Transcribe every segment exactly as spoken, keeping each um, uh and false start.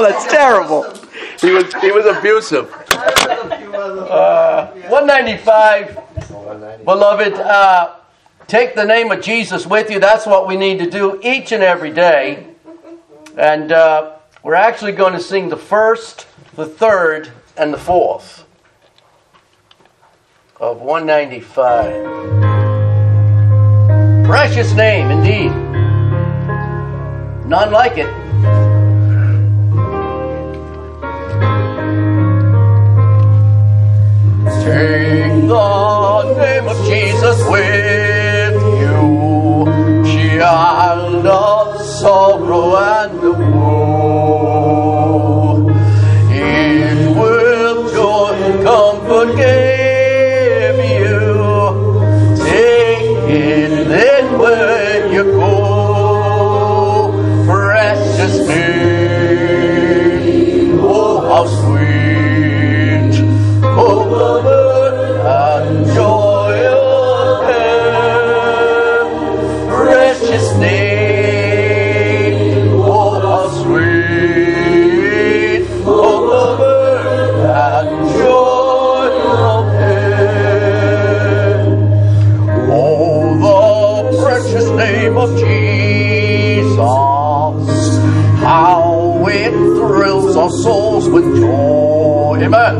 that's terrible. He was he was abusive. Uh, one ninety-five, beloved, uh, take the name of Jesus with you. That's what we need to do each and every day. And uh, we're actually going to sing the first, the third, and the fourth of one ninety-five. Precious name, indeed. None like it. Take the name of Jesus with you, child of sorrow and of woe. It will joy and comfort give you. Take it then when you go. Precious name, oh how sweet, oh and joy of heaven, precious name, oh how sweet, oh lover and joy of heaven. Oh, the precious name of Jesus, how it thrills our souls with joy. Amen.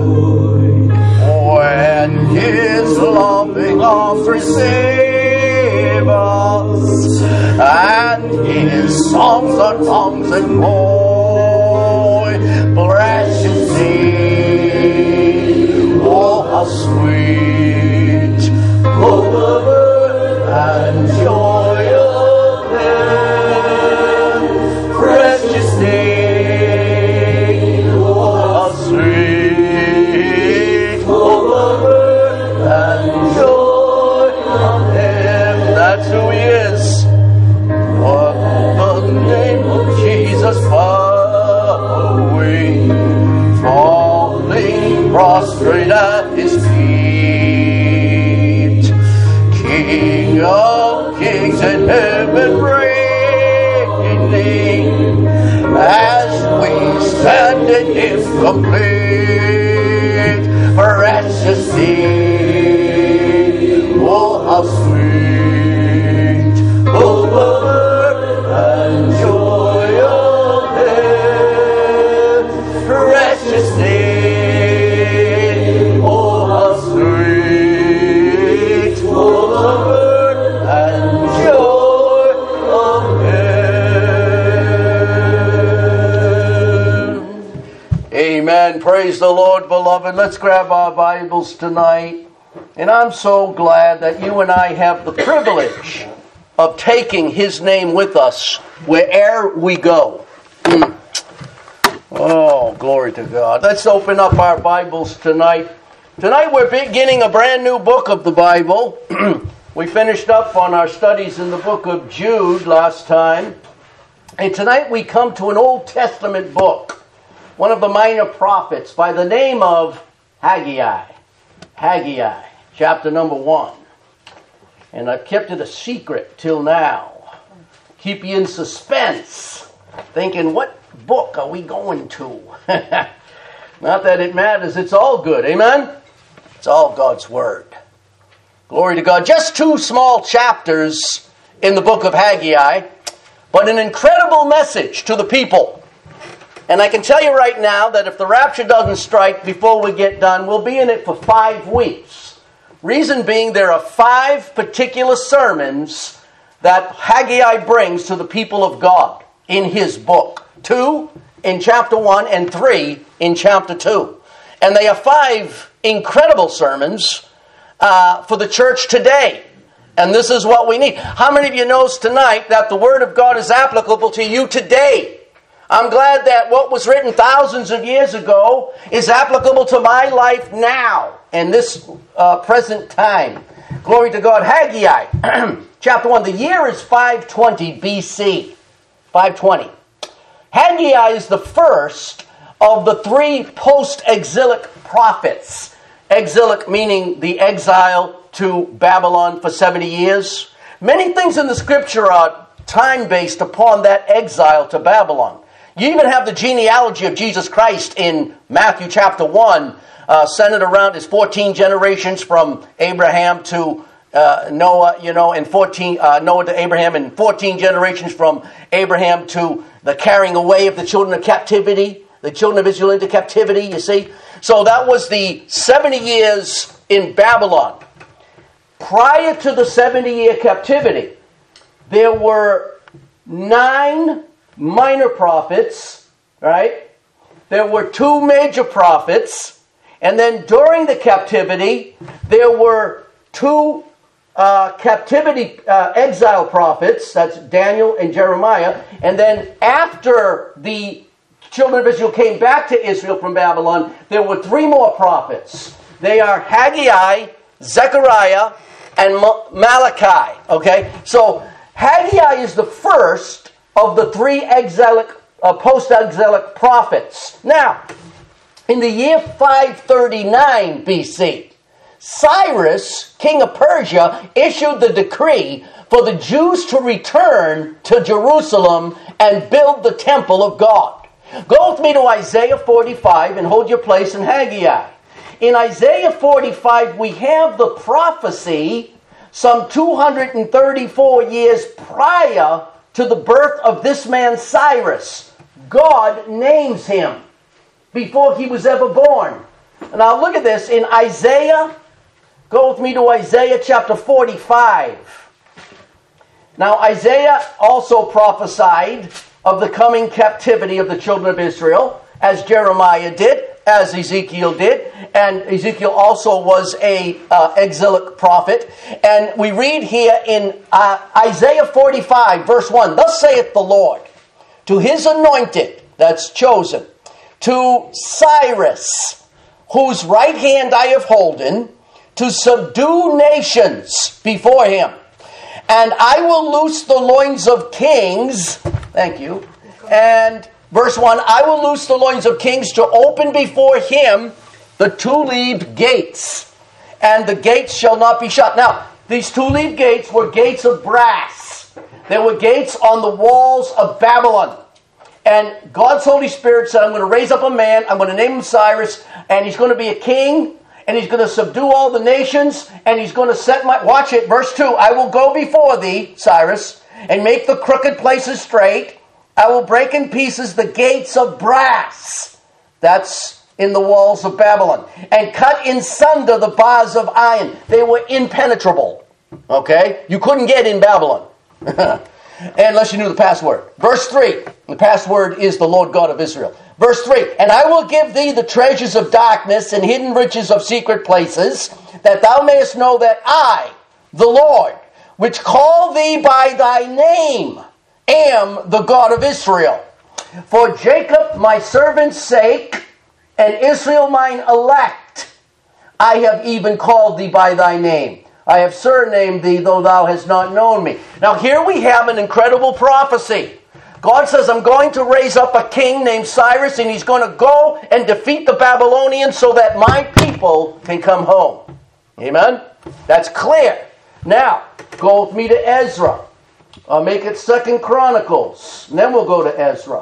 When His loving arms receive us, and His songs are tongues and joy, precious name, oh how sweet, oh lover and joy of heaven, precious name, oh how sweet. That's who He is. But the name of Jesus following, falling prostrate at His feet. King of kings and heaven reigning, as we stand in Him complete, precious name, oh how sweet, oh lover and joy of heaven, precious name, oh how sweet, oh lover and joy of heaven. Amen. Praise the Lord, beloved. Let's grab our Bibles tonight. And I'm so glad that you and I have the privilege of taking His name with us where'er we go. Mm. Oh, glory to God. Let's open up our Bibles tonight. Tonight we're beginning a brand new book of the Bible. We finished up on our studies in the book of Jude last time. And tonight we come to an Old Testament book, one of the minor prophets by the name of Haggai. Haggai. Chapter number one. And I've kept it a secret till now. Keep you in suspense. Thinking, what book are we going to? Not that it matters. It's all good. Amen? It's all God's Word. Glory to God. Just two small chapters in the book of Haggai. But an incredible message to the people. And I can tell you right now that if the rapture doesn't strike before we get done, we'll be in it for five weeks. Reason being, there are five particular sermons that Haggai brings to the people of God in his book. Two in chapter one and three in chapter two. And they are five incredible sermons uh, for the church today. And this is what we need. How many of you knows tonight that the Word of God is applicable to you today? I'm glad that what was written thousands of years ago is applicable to my life now in this uh, present time. Glory to God. Haggai, chapter one. The year is five twenty B C. five twenty. Haggai is the first of the three post-exilic prophets. Exilic meaning the exile to Babylon for seventy years. Many things in the Scripture are time-based upon that exile to Babylon. You even have the genealogy of Jesus Christ in Matthew chapter one, uh, centered around his fourteen generations from Abraham to uh, Noah, you know, and fourteen uh, Noah to Abraham, and fourteen generations from Abraham to the carrying away of the children of captivity, the children of Israel into captivity, you see. So that was the seventy years in Babylon. Prior to the seventy-year captivity, there were nine minor prophets, right? There were two major prophets, and then during the captivity, there were two uh, captivity uh, exile prophets, that's Daniel and Jeremiah, and then after the children of Israel came back to Israel from Babylon, there were three more prophets. They are Haggai, Zechariah, and Malachi, okay? So Haggai is the first of the three exilic, uh, post-exilic prophets. Now, in the year five thirty-nine B C, Cyrus, king of Persia, issued the decree for the Jews to return to Jerusalem and build the temple of God. Go with me to Isaiah forty-five and hold your place in Haggai. In Isaiah forty-five, we have the prophecy some two hundred thirty-four years prior to the birth of this man Cyrus. God names him before he was ever born. Now look at this in Isaiah. Go with me to Isaiah chapter forty-five. Now Isaiah also prophesied of the coming captivity of the children of Israel, as Jeremiah did, as Ezekiel did, and Ezekiel also was a uh, exilic prophet. And we read here in uh, Isaiah forty-five, verse one, "Thus saith the Lord, to his anointed," that's chosen, "to Cyrus, whose right hand I have holden, to subdue nations before him. And I will loose the loins of kings," thank you, and verse one, "I will loose the loins of kings to open before him the two-leaved gates, and the gates shall not be shut." Now, these two-leaved gates were gates of brass. They were gates on the walls of Babylon. And God's Holy Spirit said, "I'm going to raise up a man, I'm going to name him Cyrus, and he's going to be a king, and he's going to subdue all the nations, and he's going to set my..." Watch it, verse two, "I will go before thee, Cyrus, and make the crooked places straight. I will break in pieces the gates of brass," that's in the walls of Babylon, "and cut in sunder the bars of iron." They were impenetrable. Okay? You couldn't get in Babylon. Unless you knew the password. Verse three. The password is the Lord God of Israel. Verse three. "And I will give thee the treasures of darkness and hidden riches of secret places, that thou mayest know that I, the Lord, which call thee by thy name, am the God of Israel. For Jacob my servant's sake, and Israel mine elect, I have even called thee by thy name. I have surnamed thee, though thou hast not known me." Now here we have an incredible prophecy. God says, "I'm going to raise up a king named Cyrus, and he's going to go and defeat the Babylonians so that my people can come home." Amen? That's clear. Now, go with me to Ezra. I'll make it Second Chronicles, and then we'll go to Ezra.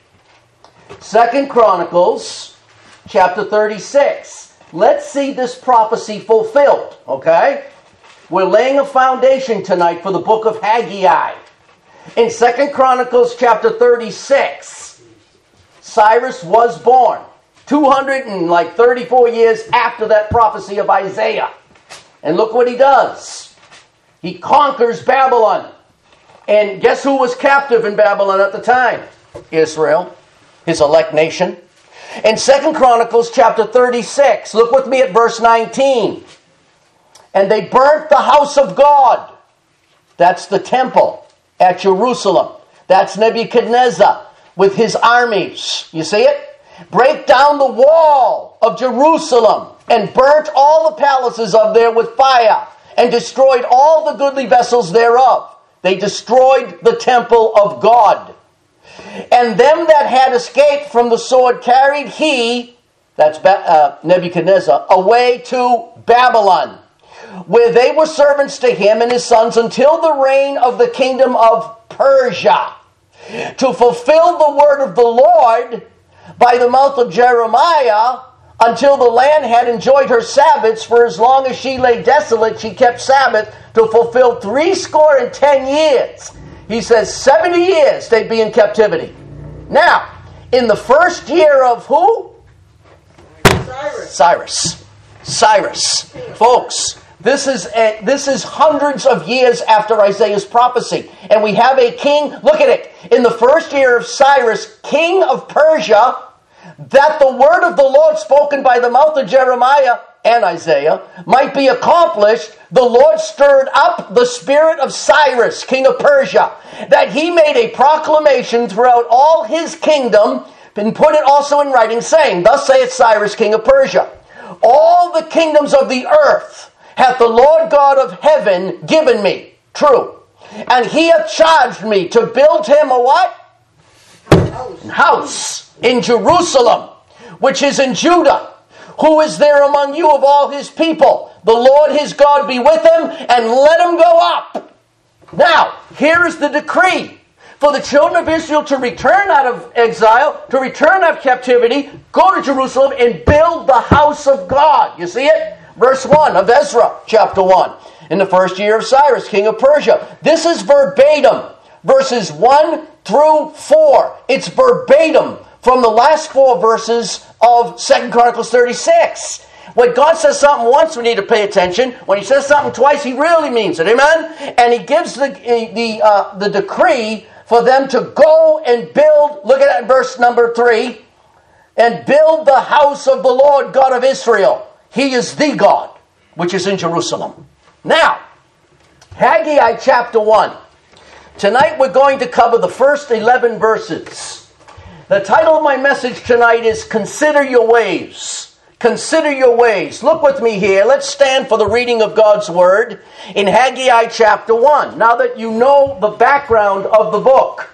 Second Chronicles, chapter thirty-six. Let's see this prophecy fulfilled, okay? We're laying a foundation tonight for the book of Haggai. In Second Chronicles chapter thirty-six, Cyrus was born two hundred thirty-four years after that prophecy of Isaiah. And look what he does. He conquers Babylon. And guess who was captive in Babylon at the time? Israel, his elect nation. In Second Chronicles chapter thirty-six, look with me at verse nineteen. "And they burnt the house of God," that's the temple at Jerusalem. That's Nebuchadnezzar with his armies. You see it? "Break down the wall of Jerusalem, and burnt all the palaces of there with fire, and destroyed all the goodly vessels thereof." They destroyed the temple of God. "And them that had escaped from the sword carried he," that's uh, Nebuchadnezzar, "away to Babylon, where they were servants to him and his sons until the reign of the kingdom of Persia. to fulfill the word of the Lord by the mouth of Jeremiah, until the land had enjoyed her Sabbaths, for as long as she lay desolate, she kept Sabbath, to fulfill three score and ten years. He says seventy years they'd be in captivity. Now, in the first year of who? Cyrus. Cyrus. Cyrus. Folks, this is a, this is hundreds of years after Isaiah's prophecy. And we have a king, look at it, in the first year of Cyrus, king of Persia, that the word of the Lord spoken by the mouth of Jeremiah and Isaiah might be accomplished, the Lord stirred up the spirit of Cyrus, king of Persia, that he made a proclamation throughout all his kingdom, and put it also in writing, saying, Thus saith Cyrus, king of Persia, all the kingdoms of the earth hath the Lord God of heaven given me. True. And he hath charged me to build him a what? House. House in Jerusalem, which is in Judah. Who is there among you of all his people? The Lord his God be with him, and let him go up. Now, here is the decree for the children of Israel to return out of exile, to return out of captivity, go to Jerusalem and build the house of God. You see it? Verse one of Ezra, chapter one. In the first year of Cyrus, king of Persia. This is verbatim. Verses one through four. It's verbatim from the last four verses of Second Chronicles thirty-six. When God says something once, we need to pay attention. When he says something twice, he really means it. Amen? And he gives the the uh, the decree for them to go and build, look at that in verse number three, and build the house of the Lord God of Israel. He is the God, which is in Jerusalem. Now, Haggai chapter one. Tonight we're going to cover the first eleven verses. The title of my message tonight is Consider Your Ways. Consider your ways. Look with me here. Let's stand for the reading of God's Word in Haggai chapter one. Now that you know the background of the book.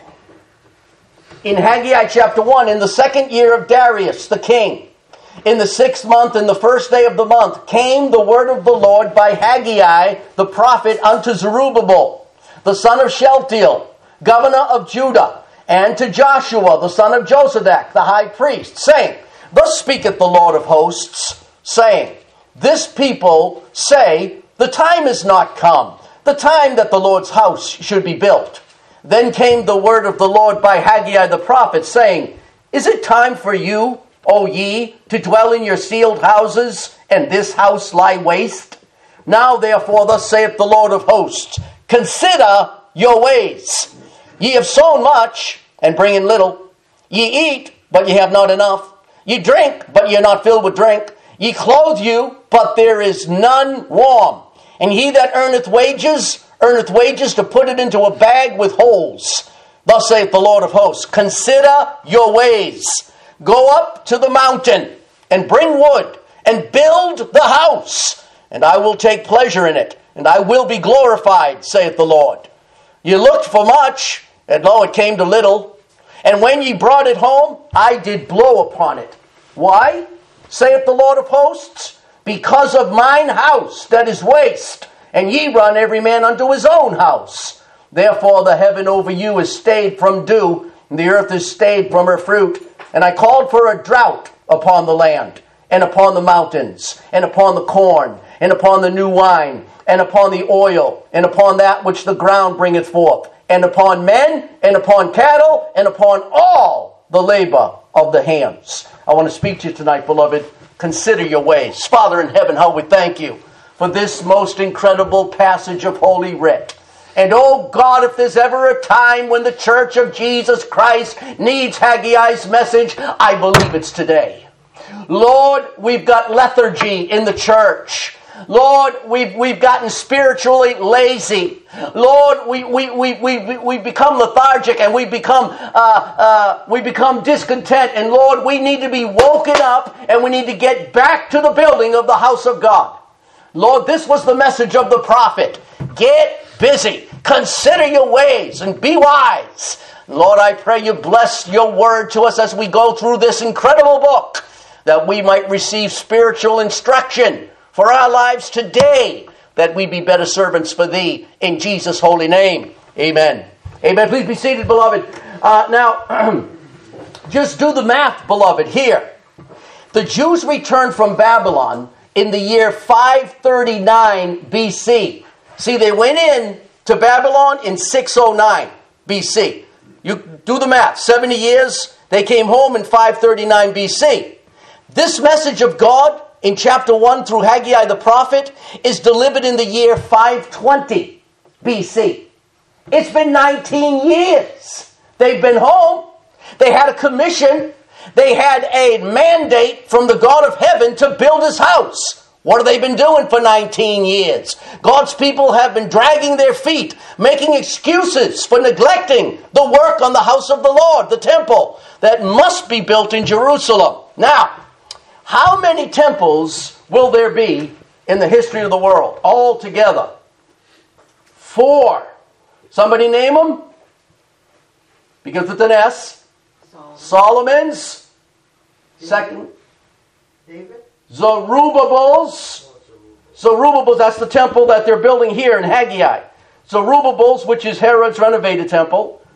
In Haggai chapter one, in the second year of Darius the king, in the sixth month, in the first day of the month, came the word of the Lord by Haggai the prophet unto Zerubbabel, the son of Shealtiel, governor of Judah, and to Joshua, the son of Josadak, the high priest, saying, Thus speaketh the Lord of hosts, saying, This people say, The time is not come, the time that the Lord's house should be built. Then came the word of the Lord by Haggai the prophet, saying, Is it time for you, O ye, to dwell in your sealed houses, and this house lie waste? Now therefore, thus saith the Lord of hosts, Consider your ways. Ye have sown much, and bring in little. Ye eat, but ye have not enough. Ye drink, but ye are not filled with drink. Ye clothe you, but there is none warm. And he that earneth wages, earneth wages to put it into a bag with holes. Thus saith the Lord of hosts, Consider your ways. Go up to the mountain, and bring wood, and build the house. And I will take pleasure in it, and I will be glorified, saith the Lord. Ye looked for much, and lo, it came to little. And when ye brought it home, I did blow upon it. Why? Saith the Lord of hosts, because of mine house that is waste, and ye run every man unto his own house. Therefore the heaven over you is stayed from dew, and the earth is stayed from her fruit. And I called for a drought upon the land, and upon the mountains, and upon the corn, and upon the new wine, and upon the oil, and upon that which the ground bringeth forth, and upon men, and upon cattle, and upon all the labor of the hands. I want to speak to you tonight, beloved. Consider your ways. Father in heaven, how we thank you for this most incredible passage of Holy Writ. And oh God, if there's ever a time when the Church of Jesus Christ needs Haggai's message, I believe it's today. Lord, we've got lethargy in the church. Lord, we've, we've gotten spiritually lazy. Lord, we, we, we, we, we become lethargic, and we become, uh, uh, we become discontent. And Lord, we need to be woken up, and we need to get back to the building of the house of God. Lord, this was the message of the prophet. Get busy. Consider your ways and be wise. Lord, I pray you bless your word to us as we go through this incredible book, that we might receive spiritual instruction for our lives today, that we be better servants for thee, in Jesus' holy name. Amen. Amen. Please be seated, beloved. Uh, now, just do the math, beloved, here. The Jews returned from Babylon in the year five thirty-nine B C. See, they went in to Babylon in six oh nine B C. You do the math. seventy years, they came home in five thirty-nine B C. This message of God in chapter one through Haggai the prophet is delivered in the year five twenty B C. It's been nineteen years. They've been home. They had a commission. They had a mandate from the God of heaven to build his house. What have they been doing for nineteen years? God's people have been dragging their feet, making excuses for neglecting the work on the house of the Lord, the temple, that must be built in Jerusalem. Now, how many temples will there be in the history of the world altogether? Four. Somebody name them? Begins with an S. Solomon. Solomon's. Second. David. Zerubbabel's. Zerubbabel's, that's the temple that they're building here in Haggai. Zerubbabel's, which is Herod's renovated temple.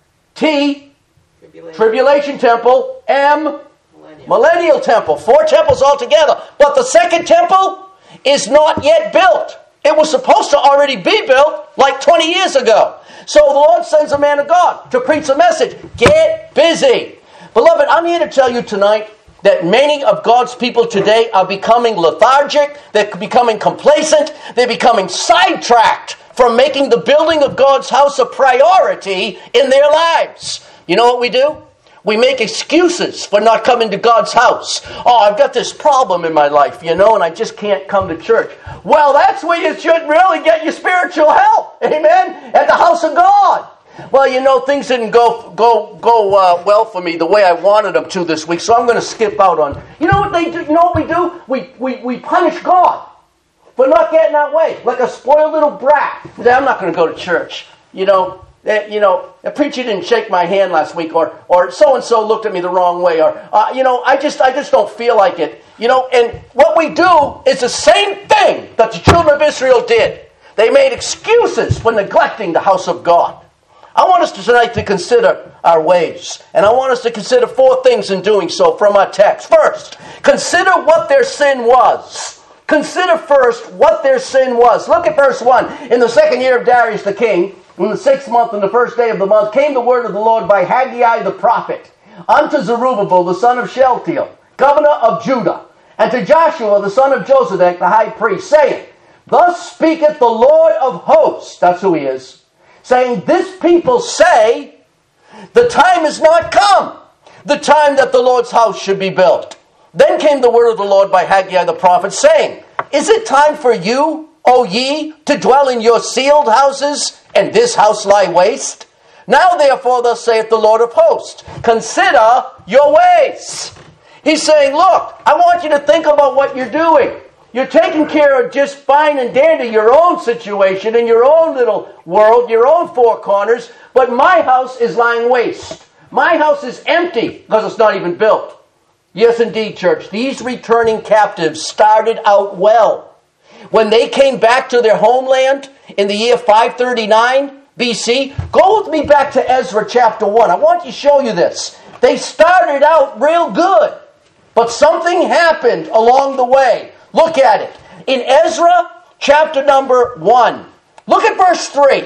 T. Tribulation. Tribulation temple. M. Millennium. Millennial temple. Four temples altogether. But the second temple is not yet built. It was supposed to already be built like twenty years ago. So the Lord sends a man of God to preach a message. Get busy. Beloved, I'm here to tell you tonight that many of God's people today are becoming lethargic. They're becoming complacent. They're becoming sidetracked from making the building of God's house a priority in their lives. You know what we do? We make excuses for not coming to God's house. Oh, I've got this problem in my life, you know, and I just can't come to church. Well, that's where you should really get your spiritual help. Amen? At the house of God. Well, you know, things didn't go go go uh, well for me the way I wanted them to this week, so I'm going to skip out on. You know what they do? You know what we do? We we we punish God for not getting our way, like a spoiled little brat. I'm not going to go to church. You know. Uh, you know, a preacher didn't shake my hand last week, or or so and so looked at me the wrong way, or uh, you know, I just I just don't feel like it. You know, and what we do is the same thing that the children of Israel did. They made excuses for neglecting the house of God. I want us to tonight to consider our ways, and I want us to consider four things in doing so from our text. First, consider what their sin was. Consider first what their sin was. Look at verse one. In the second year of Darius the king, in the sixth month and the first day of the month, came the word of the Lord by Haggai the prophet unto Zerubbabel the son of Shealtiel, governor of Judah, and to Joshua the son of Josedek the high priest, saying, Thus speaketh the Lord of hosts, that's who he is, saying, This people say, the time is not come, the time that the Lord's house should be built. Then came the word of the Lord by Haggai the prophet, saying, Is it time for you, O ye, to dwell in your sealed houses, and this house lie waste? Now therefore thus saith the Lord of hosts, consider your ways. He's saying, look, I want you to think about what you're doing. You're taking care of just fine and dandy your own situation in your own little world, your own four corners, but my house is lying waste. My house is empty because it's not even built. Yes, indeed, church, these returning captives started out well. When they came back to their homeland in the year five thirty-nine B C, go with me back to Ezra chapter one. I want to show you this. They started out real good, but something happened along the way. Look at it. In Ezra chapter number one, look at verse three.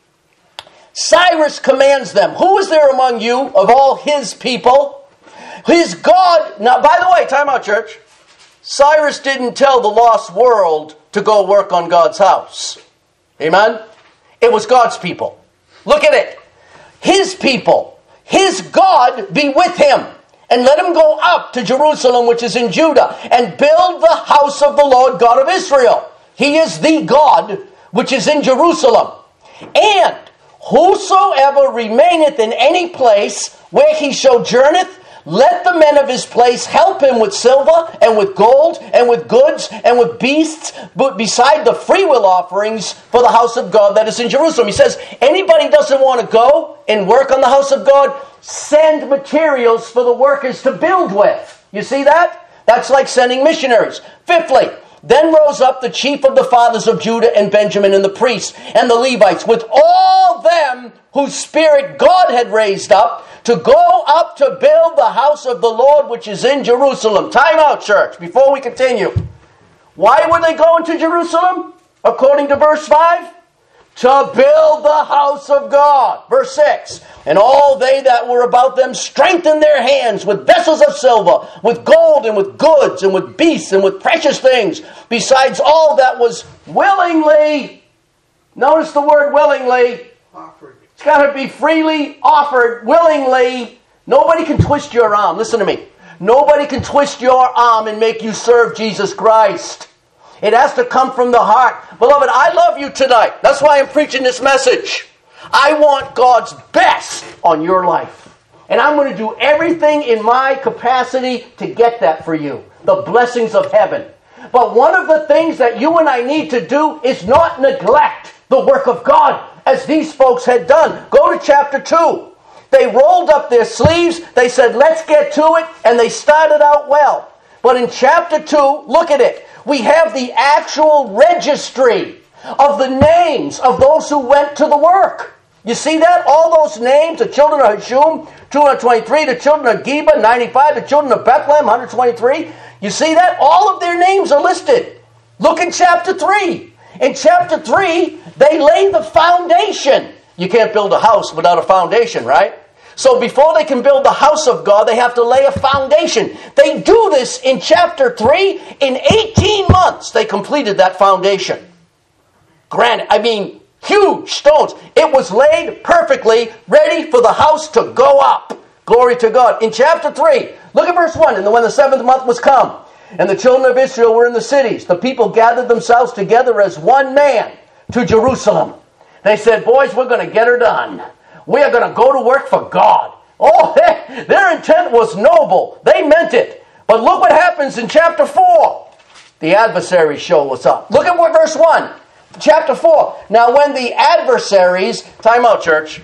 Cyrus commands them, Who is there among you of all his people? His God. Now, by the way, time out, church. Cyrus didn't tell the lost world to go work on God's house. Amen? It was God's people. Look at it. His people. His God be with him. And let him go up to Jerusalem, which is in Judah, and build the house of the Lord God of Israel. He is the God which is in Jerusalem. And whosoever remaineth in any place where he sojourneth, let the men of his place help him with silver and with gold and with goods and with beasts, but beside the freewill offerings for the house of God that is in Jerusalem. He says, anybody doesn't want to go and work on the house of God, send materials for the workers to build with. You see that? That's like sending missionaries. Fifthly, then rose up the chief of the fathers of Judah and Benjamin and the priests and the Levites with all them whose spirit God had raised up, to go up to build the house of the Lord which is in Jerusalem. Time out, church, before we continue. Why were they going to Jerusalem? According to verse five? To build the house of God. Verse six. And all they that were about them strengthened their hands with vessels of silver, with gold and with goods and with beasts and with precious things, besides all that was willingly. Notice the word willingly. Offered. It's got to be freely offered, willingly. Nobody can twist your arm. Listen to me. Nobody can twist your arm and make you serve Jesus Christ. It has to come from the heart. Beloved, I love you tonight. That's why I'm preaching this message. I want God's best on your life. And I'm going to do everything in my capacity to get that for you. The blessings of heaven. But one of the things that you and I need to do is not neglect the work of God, as these folks had done. Go to chapter two. They rolled up their sleeves. They said, let's get to it. And they started out well. But in chapter two, look at it. We have the actual registry of the names of those who went to the work. You see that? All those names, the children of Hashum, two hundred twenty-three, the children of Geba, ninety-five, the children of Bethlehem, one hundred twenty-three. You see that? All of their names are listed. Look in chapter three. In chapter three, they lay the foundation. You can't build a house without a foundation, right? So before they can build the house of God, they have to lay a foundation. They do this in chapter three. In eighteen months, they completed that foundation. Granted, I mean, huge stones. It was laid perfectly, ready for the house to go up. Glory to God. In chapter three, look at verse one. And when the seventh month was come, and the children of Israel were in the cities, the people gathered themselves together as one man to Jerusalem. They said, boys, we're going to get her done. We are going to go to work for God. Oh, their intent was noble. They meant it. But look what happens in chapter four. The adversaries show us up. Look at what verse one. Chapter four. Now when the adversaries... Time out, church.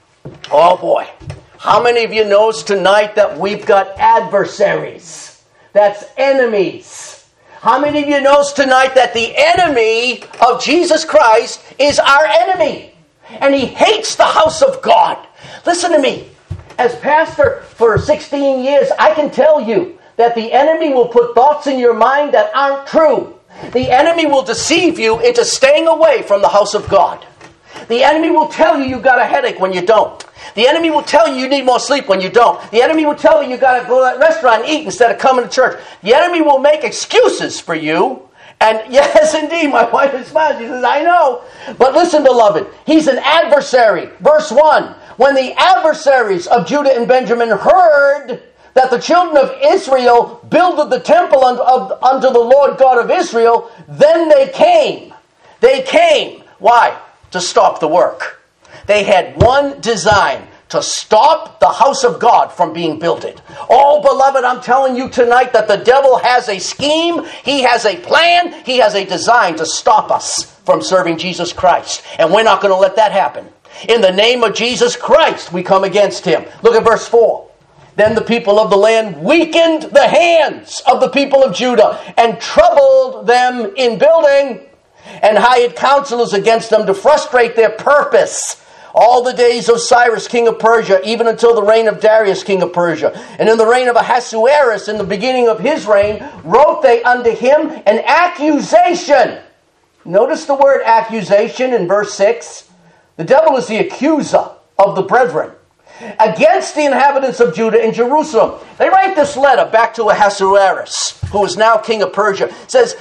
Oh, boy. How many of you knows tonight that we've got adversaries? That's enemies. How many of you knows tonight that the enemy of Jesus Christ is our enemy? And he hates the house of God. Listen to me. As pastor for sixteen years, I can tell you that the enemy will put thoughts in your mind that aren't true. The enemy will deceive you into staying away from the house of God. The enemy will tell you you got a headache when you don't. The enemy will tell you you need more sleep when you don't. The enemy will tell you you got to go to that restaurant and eat instead of coming to church. The enemy will make excuses for you. And yes, indeed, my wife is smiling. She says, I know. But listen, beloved, he's an adversary. Verse one, when the adversaries of Judah and Benjamin heard that the children of Israel builded the temple unto, of, unto the Lord God of Israel, then they came. They came. Why? To stop the work. They had one design: to stop the house of God from being builded. Oh, beloved, I'm telling you tonight that the devil has a scheme, he has a plan, he has a design to stop us from serving Jesus Christ. And we're not going to let that happen. In the name of Jesus Christ, we come against him. Look at verse four. Then the people of the land weakened the hands of the people of Judah and troubled them in building, and hired counselors against them to frustrate their purpose. All the days of Cyrus, king of Persia, even until the reign of Darius, king of Persia. And in the reign of Ahasuerus, in the beginning of his reign, wrote they unto him an accusation. Notice the word accusation in verse six. The devil is the accuser of the brethren against the inhabitants of Judah and Jerusalem. They write this letter back to Ahasuerus, who is now king of Persia. It says,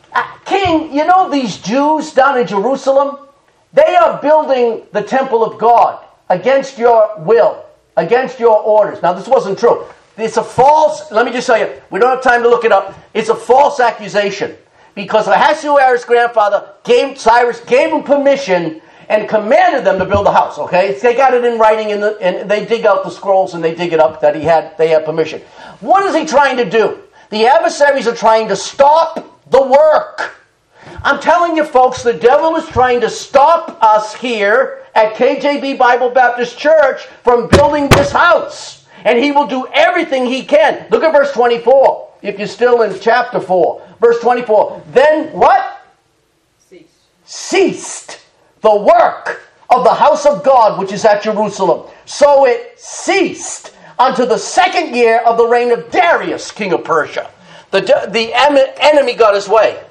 King, you know these Jews down in Jerusalem? They are building the temple of God against your will, against your orders. Now, this wasn't true. It's a false, let me just tell you, we don't have time to look it up. It's a false accusation. Because Ahasuerus' grandfather, gave, Cyrus, gave him permission and commanded them to build the house, okay? They got it in writing, in the, and they dig out the scrolls and they dig it up that he had. They had permission. What is he trying to do? The adversaries are trying to stop the work. I'm telling you, folks, the devil is trying to stop us here at K J V Bible Baptist Church from building this house. And he will do everything he can. Look at verse twenty-four, if you're still in chapter four. Verse twenty-four. Then what? Ceased. Ceased the work of the house of God, which is at Jerusalem. So it ceased unto the second year of the reign of Darius, king of Persia. The, the enemy got his way.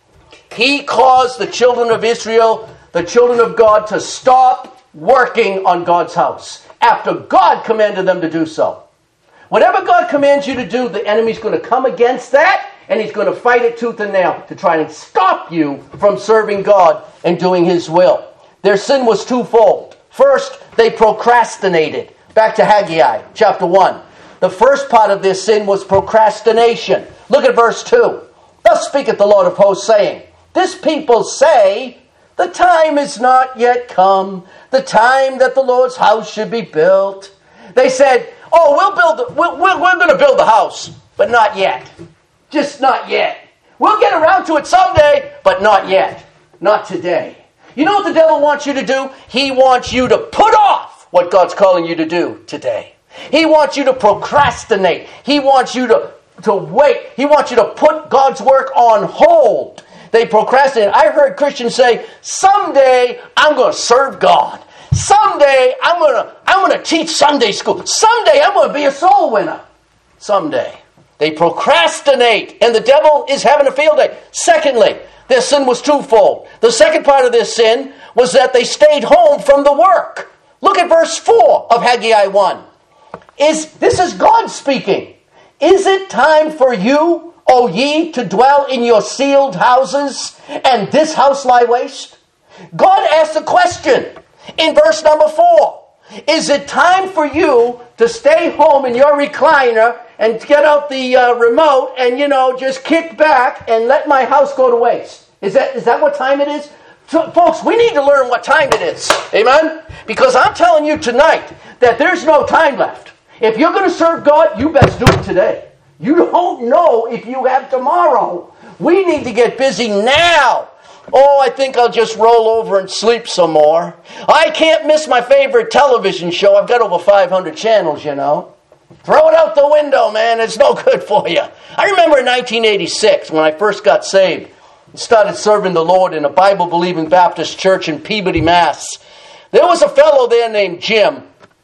He caused the children of Israel, the children of God, to stop working on God's house after God commanded them to do so. Whatever God commands you to do, the enemy's going to come against that, and he's going to fight it tooth and nail to try and stop you from serving God and doing His will. Their sin was twofold. First, they procrastinated. Back to Haggai, chapter one. The first part of their sin was procrastination. Look at verse two. Thus speaketh the Lord of hosts, saying, This people say, the time is not yet come, the time that the Lord's house should be built. They said, oh, we'll build, we'll, we're, we're going to build the house, but not yet. Just not yet. We'll get around to it someday, but not yet. Not today. You know what the devil wants you to do? He wants you to put off what God's calling you to do today. He wants you to procrastinate. He wants you to, to wait. He wants you to put God's work on hold. They procrastinate. I heard Christians say, someday I'm going to serve God. Someday I'm going to I'm going to teach Sunday school. Someday I'm going to be a soul winner. Someday. They procrastinate, and the devil is having a field day. Secondly, their sin was twofold. The second part of their sin was that they stayed home from the work. Look at verse four of Haggai one. Is, this is God speaking. Is it time for you, O ye, to dwell in your sealed houses, and this house lie waste? God asked a question in verse number four. Is it time for you to stay home in your recliner and get out the uh, remote and, you know, just kick back and let my house go to waste? Is that is that what time it is? So, folks, we need to learn what time it is. Amen? Because I'm telling you tonight that there's no time left. If you're going to serve God, you best do it today. You don't know if you have tomorrow. We need to get busy now. Oh, I think I'll just roll over and sleep some more. I can't miss my favorite television show. I've got over five hundred channels, you know. Throw it out the window, man. It's no good for you. I remember in nineteen eighty-six when I first got saved and started serving the Lord in a Bible-believing Baptist church in Peabody, Mass. There was a fellow there named Jim.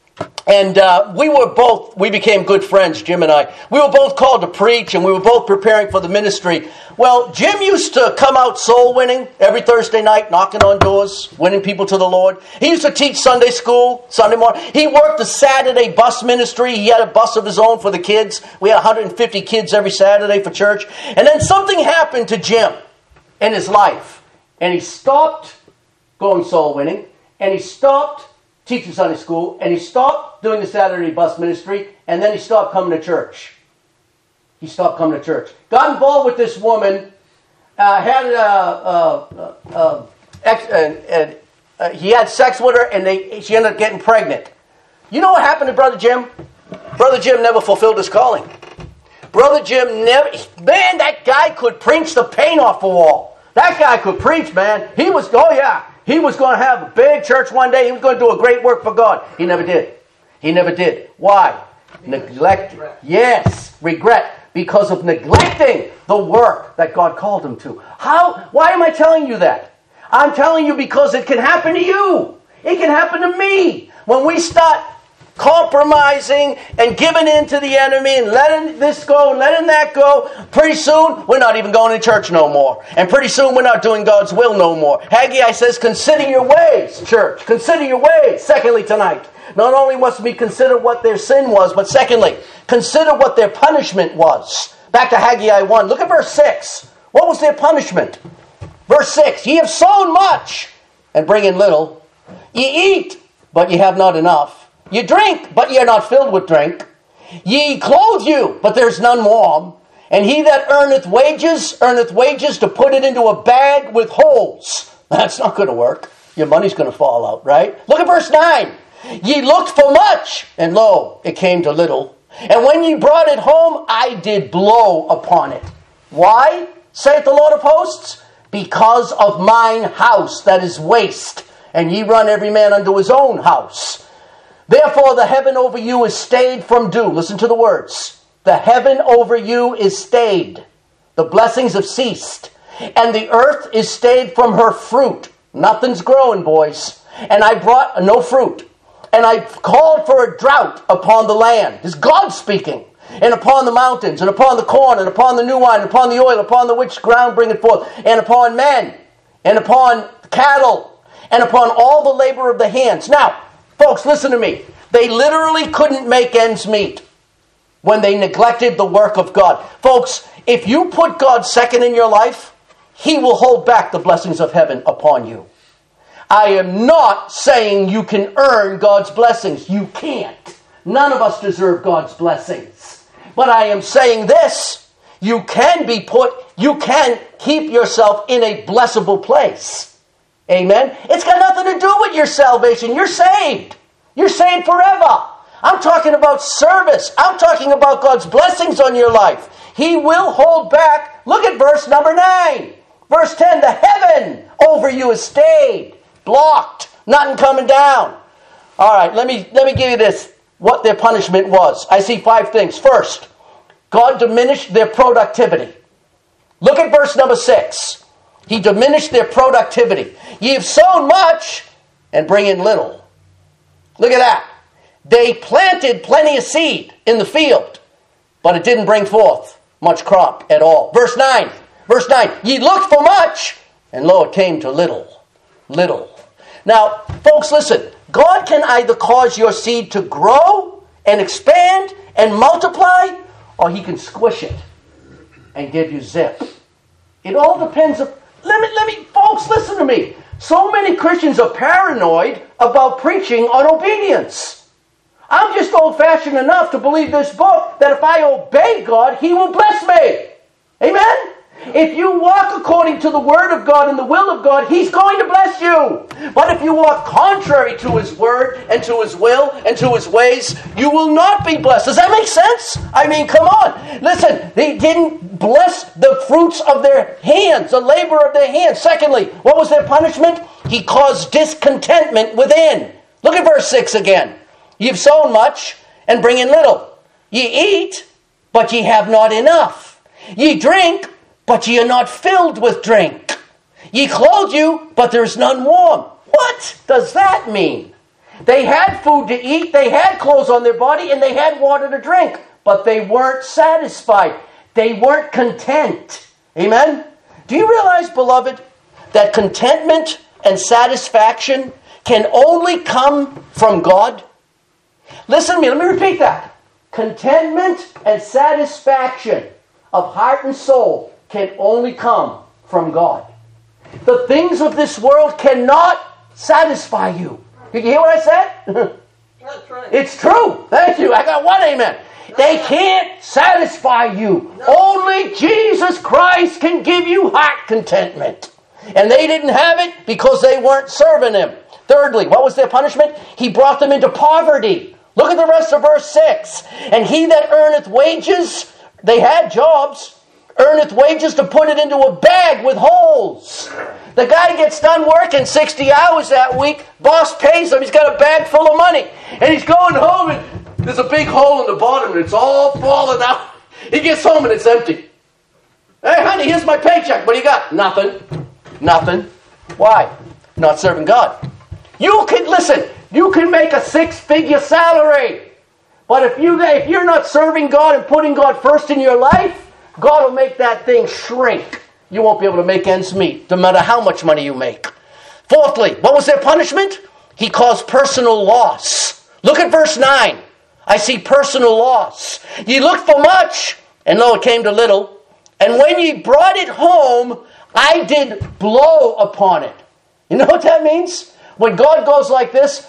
And uh, we were both, we became good friends, Jim and I. We were both called to preach, and we were both preparing for the ministry. Well, Jim used to come out soul winning every Thursday night, knocking on doors, winning people to the Lord. He used to teach Sunday school, Sunday morning. He worked the Saturday bus ministry. He had a bus of his own for the kids. We had one hundred fifty kids every Saturday for church. And then something happened to Jim in his life. And he stopped going soul winning, and he stopped teaching Sunday school, and he stopped doing the Saturday bus ministry, and then he stopped coming to church. He stopped coming to church. Got involved with this woman, uh, had a, uh, uh, uh, ex, uh, uh, he had sex with her, and they, she ended up getting pregnant. You know what happened to Brother Jim? Brother Jim never fulfilled his calling. Brother Jim never, man, that guy could preach the paint off the wall. That guy could preach, man. He was, oh yeah. He was going to have a big church one day. He was going to do a great work for God. He never did. He never did. Why? Neglect. Yes, regret. Because of neglecting the work that God called him to. How? Why am I telling you that? I'm telling you because it can happen to you. It can happen to me. When we start compromising and giving in to the enemy and letting this go and letting that go, pretty soon we're not even going to church no more. And pretty soon we're not doing God's will no more. Haggai says, consider your ways, church. Consider your ways. Secondly, tonight, not only must we consider what their sin was, but secondly, consider what their punishment was. Back to Haggai one. Look at verse six. What was their punishment? Verse six. Ye have sown much and bring in little. Ye eat, but ye have not enough. You drink, but ye are not filled with drink. Ye clothe you, but there's none warm. And he that earneth wages, earneth wages to put it into a bag with holes. That's not going to work. Your money's going to fall out, right? Look at verse nine. Ye looked for much, and lo, it came to little. And when ye brought it home, I did blow upon it. Why, saith the Lord of hosts? Because of mine house that is waste, and ye run every man unto his own house. Therefore the heaven over you is stayed from dew. Listen to the words. The heaven over you is stayed. The blessings have ceased. And the earth is stayed from her fruit. Nothing's growing, boys. and I brought no fruit, and I called for a drought upon the land. This is God speaking. And upon the mountains, and upon the corn, and upon the new wine, and upon the oil, upon the which ground bringeth forth, and upon men, and upon cattle, and upon all the labor of the hands. Now, folks, listen to me. They literally couldn't make ends meet when they neglected the work of God. Folks, if you put God second in your life, He will hold back the blessings of heaven upon you. I am not saying you can earn God's blessings. You can't. None of us deserve God's blessings. But I am saying this, you can be put, you can keep yourself in a blessable place. Amen? It's got nothing to do with your salvation. You're saved. You're saved forever. I'm talking about service. I'm talking about God's blessings on your life. He will hold back. Look at verse number nine. Verse ten, the heaven over you is stayed, blocked, nothing coming down. All right, let me, let me give you this. What their punishment was. I see five things. First, God diminished their productivity. Look at verse number six. He diminished their productivity. Ye have sown much and bring in little. Look at that. They planted plenty of seed in the field, but it didn't bring forth much crop at all. Verse nine. Verse nine. Ye looked for much, and lo, it came to little. Little. Now, folks, listen. God can either cause your seed to grow and expand and multiply, or He can squish it and give you zip. It all depends on... Let me, let me, folks, listen to me. So many Christians are paranoid about preaching on obedience. I'm just old-fashioned enough to believe this book that if I obey God, He will bless me. Amen? If you walk according to the Word of God and the will of God, He's going to bless you. But if you walk contrary to His Word and to His will and to His ways, you will not be blessed. Does that make sense? I mean, come on. Listen, they didn't bless the fruits of their hands, the labor of their hands. Secondly, what was their punishment? He caused discontentment within. Look at verse six again. You've sown much and bring in little. Ye eat, but ye have not enough. Ye drink, but ye are not filled with drink. Ye clothe you, but there is none warm. What does that mean? They had food to eat, they had clothes on their body, and they had water to drink. But they weren't satisfied. They weren't content. Amen? Do you realize, beloved, that contentment and satisfaction can only come from God? Listen to me, let me repeat that. Contentment and satisfaction of heart and soul can only come from God. The things of this world cannot satisfy you. Did you hear what I said? That's right. It's true. Thank you. I got one amen. They can't satisfy you. No. Only Jesus Christ can give you heart contentment. And they didn't have it because they weren't serving Him. Thirdly, what was their punishment? He brought them into poverty. Look at the rest of verse six. And he that earneth wages, they had jobs, earneth wages to put it into a bag with holes. The guy gets done working sixty hours that week. Boss pays him. He's got a bag full of money. And he's going home and there's a big hole in the bottom and it's all falling out. He gets home and it's empty. Hey, honey, here's my paycheck. What do you got? Nothing. Nothing. Why? Not serving God. You can, listen, you can make a six-figure salary. But if, you, if you're not serving God and putting God first in your life, God will make that thing shrink. You won't be able to make ends meet, no matter how much money you make. Fourthly, what was their punishment? He caused personal loss. Look at verse nine. I see personal loss. Ye looked for much, and lo, it came to little. And when ye brought it home, I did blow upon it. You know what that means? When God goes like this,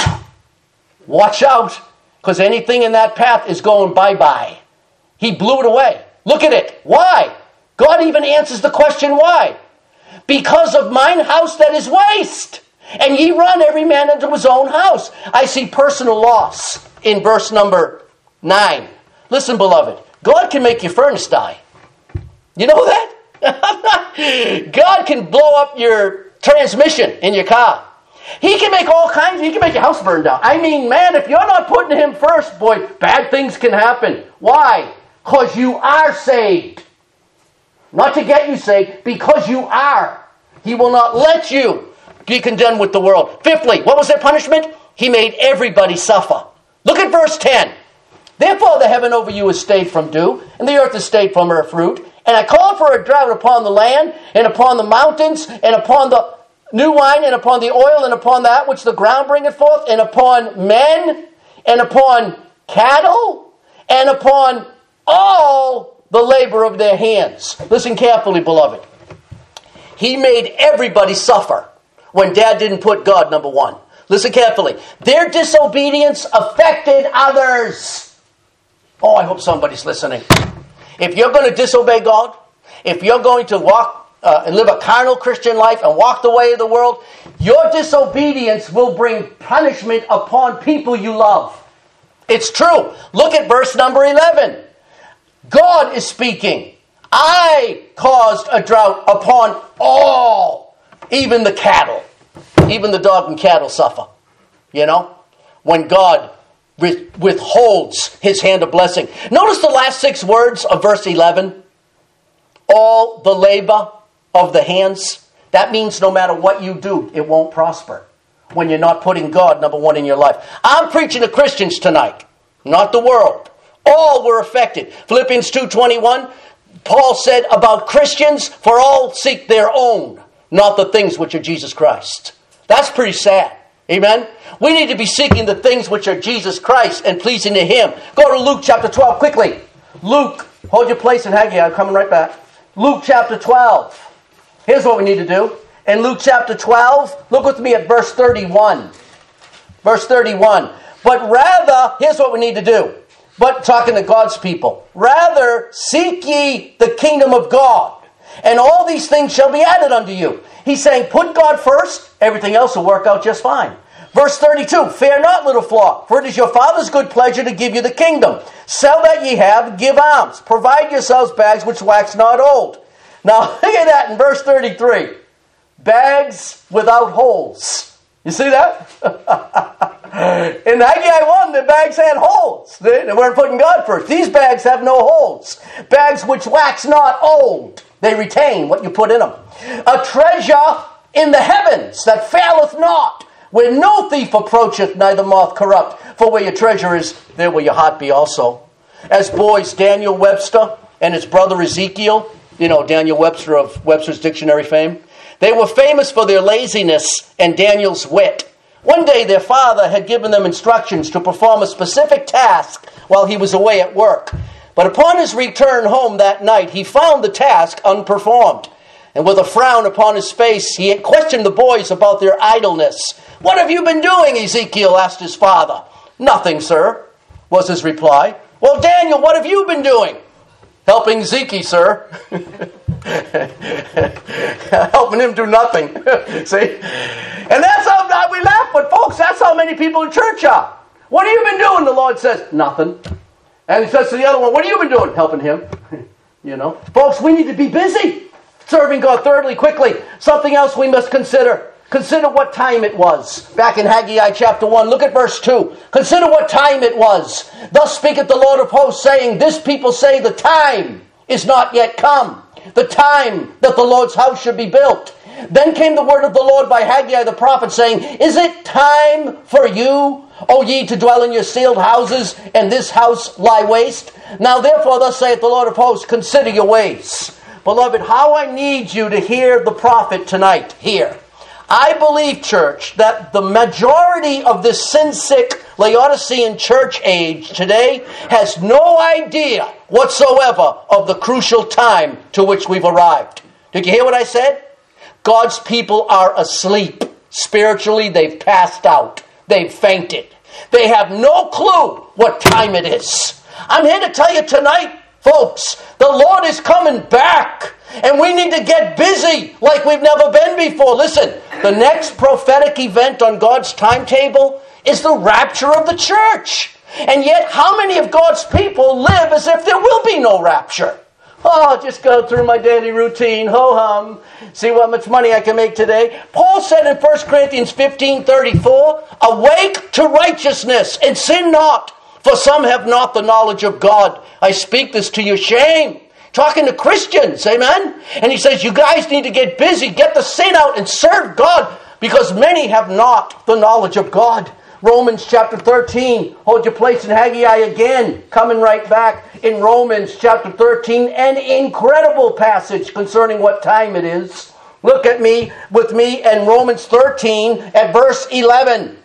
watch out, because anything in that path is going bye-bye. He blew it away. Look at it. Why? God even answers the question why. Because of mine house that is waste, and ye run every man into his own house. I see personal loss in verse number nine. Listen, beloved, God can make your furnace die. You know that? God can blow up your transmission in your car. He can make all kinds, he can make your house burn down. I mean, man, if you're not putting Him first, boy, bad things can happen. Why? Because you are saved. Not to get you saved, because you are. He will not let you be condemned with the world. Fifthly, what was their punishment? He made everybody suffer. Look at verse ten. Therefore the heaven over you is stayed from dew, and the earth is stayed from her fruit. And I called for a drought upon the land, and upon the mountains, and upon the new wine, and upon the oil, and upon that which the ground bringeth forth, and upon men, and upon cattle, and upon all the labor of their hands. Listen carefully, beloved. He made everybody suffer when Dad didn't put God number one. Listen carefully. Their disobedience affected others. Oh, I hope somebody's listening. If you're going to disobey God, if you're going to walk uh, and live a carnal Christian life and walk the way of the world, your disobedience will bring punishment upon people you love. It's true. Look at verse number eleven. God is speaking. I caused a drought upon all, even the cattle. Even the dog and cattle suffer. You know? When God withholds his hand of blessing. Notice the last six words of verse eleven. All the labor of the hands. That means no matter what you do, it won't prosper when you're not putting God number one in your life. I'm preaching to Christians tonight, not the world. All were affected. Philippians two twenty-one, Paul said about Christians, for all seek their own, not the things which are Jesus Christ. That's pretty sad. Amen? We need to be seeking the things which are Jesus Christ and pleasing to Him. Go to Luke chapter twelve quickly. Luke, hold your place in Haggai. I'm coming right back. Luke chapter twelve. Here's what we need to do. In Luke chapter twelve, look with me at verse thirty-one. Verse thirty-one. But rather, here's what we need to do. But talking to God's people. Rather, seek ye the kingdom of God, and all these things shall be added unto you. He's saying, put God first, everything else will work out just fine. Verse thirty-two, fear not, little flock, for it is your Father's good pleasure to give you the kingdom. Sell that ye have, give alms. Provide yourselves bags which wax not old. Now, look at that in verse thirty-three. Bags without holes. You see that? In Haggai one, the bags had holes. They, they weren't putting God first. These bags have no holes. Bags which wax not old. They retain what you put in them. A treasure in the heavens that faileth not, where no thief approacheth, neither moth corrupt. For where your treasure is, there will your heart be also. As boys, Daniel Webster and his brother Ezekiel, you know, Daniel Webster of Webster's Dictionary fame, they were famous for their laziness and Daniel's wit. One day their father had given them instructions to perform a specific task while he was away at work. But upon his return home that night, he found the task unperformed. And with a frown upon his face, he had questioned the boys about their idleness. What have you been doing, Ezekiel asked his father. Nothing, sir, was his reply. Well, Daniel, what have you been doing? Helping Ezekiel, sir. Helping him do nothing. See? And that's how we laugh, but folks, that's how many people in church are. What have you been doing? The Lord says, nothing. And he says to the other one, what have you been doing? Helping him. You know. Folks, we need to be busy. Serving God. Thirdly, quickly, something else we must consider. Consider what time it was. Back in Haggai chapter one, look at verse two. Consider what time it was. Thus speaketh the Lord of hosts, saying, this people say the time is not yet come. The time that the Lord's house should be built. Then came the word of the Lord by Haggai the prophet, saying, is it time for you, O ye, to dwell in your sealed houses, and this house lie waste? Now therefore, thus saith the Lord of hosts, consider your ways. Beloved, how I need you to hear the prophet tonight, here. I believe, church, that the majority of this sin-sick Laodicean church age today has no idea whatsoever of the crucial time to which we've arrived. Did you hear what I said? God's people are asleep. Spiritually, they've passed out. They've fainted. They have no clue what time it is. I'm here to tell you tonight, folks, the Lord is coming back. And we need to get busy like we've never been before. Listen, the next prophetic event on God's timetable is the rapture of the church. And yet, how many of God's people live as if there will be no rapture? Oh, just go through my daily routine, ho-hum, see what much money I can make today. Paul said in First Corinthians fifteen thirty-four, awake to righteousness and sin not, for some have not the knowledge of God. I speak this to your shame. Talking to Christians, amen? And he says, you guys need to get busy, get the sin out and serve God, because many have not the knowledge of God. Romans chapter thirteen. Hold your place in Haggai again. Coming right back in Romans chapter thirteen. An incredible passage concerning what time it is. Look at me, with me in Romans thirteen at verse eleven.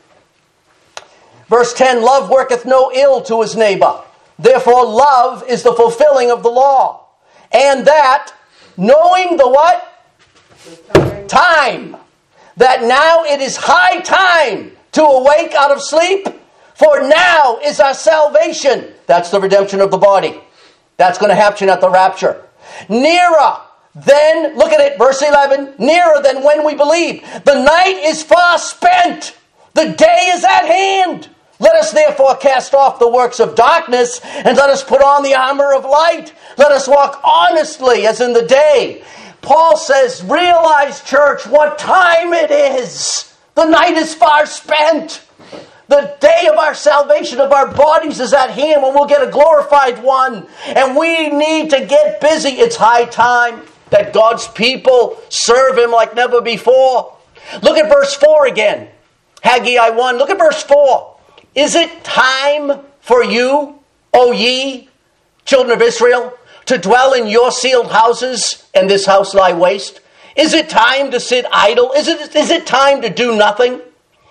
Verse ten, love worketh no ill to his neighbor. Therefore love is the fulfilling of the law. And that, knowing the what? The time. Time. That now it is high time to awake out of sleep. For now is our salvation. That's the redemption of the body. That's going to happen at the rapture. Nearer than, look at it, verse eleven. Nearer than when we believed. The night is far spent. The day is at hand. Let us therefore cast off the works of darkness, and let us put on the armor of light. Let us walk honestly as in the day. Paul says, realize, church, what time it is. The night is far spent. The day of our salvation of our bodies is at hand when we'll get a glorified one. And we need to get busy. It's high time that God's people serve Him like never before. Look at verse four again. Haggai one. Look at verse four. Is it time for you, O ye, children of Israel, to dwell in your sealed houses, and this house lie waste? Is it time to sit idle? Is it, is it time to do nothing?